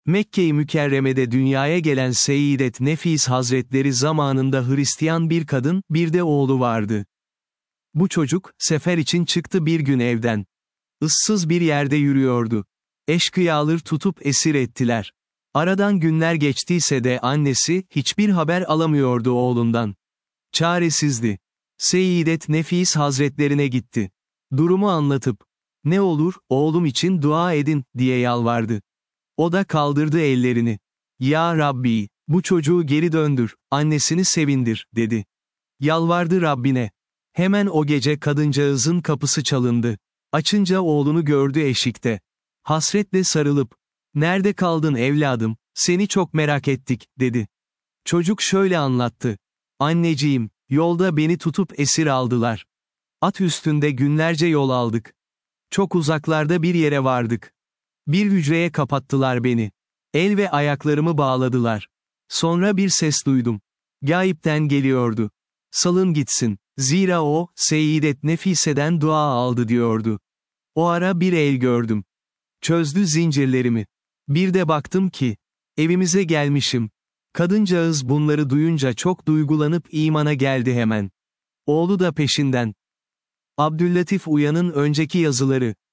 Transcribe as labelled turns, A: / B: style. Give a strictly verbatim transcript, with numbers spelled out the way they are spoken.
A: Mekke-i Mükerreme'de dünyaya gelen Seyyidet Nefis Hazretleri zamanında Hristiyan bir kadın, bir de oğlu vardı. Bu çocuk, sefer için çıktı bir gün evden. Issız bir yerde yürüyordu. Eşkıyalar tutup esir ettiler. Aradan günler geçtiyse de annesi, hiçbir haber alamıyordu oğlundan. Çaresizdi. Seyyidet Nefis Hazretlerine gitti. Durumu anlatıp, "Ne olur, oğlum için dua edin," diye yalvardı. O da kaldırdı ellerini. "Ya Rabbi, bu çocuğu geri döndür, annesini sevindir," dedi. Yalvardı Rabbine. Hemen o gece kadıncağızın kapısı çalındı. Açınca oğlunu gördü eşikte. Hasretle sarılıp, "Nerede kaldın evladım, seni çok merak ettik," dedi. Çocuk şöyle anlattı. "Anneciğim, yolda beni tutup esir aldılar. At üstünde günlerce yol aldık. Çok uzaklarda bir yere vardık. Bir hücreye kapattılar beni. El ve ayaklarımı bağladılar. Sonra bir ses duydum. Gayipten geliyordu. Salın gitsin, zira o, Seyyidet Nefise'den dua aldı," diyordu. "O ara bir el gördüm. Çözdü zincirlerimi. Bir de baktım ki, evimize gelmişim." Kadıncağız bunları duyunca çok duygulanıp imana geldi hemen. Oğlu da peşinden. Abdüllatif Uyan'ın önceki yazıları.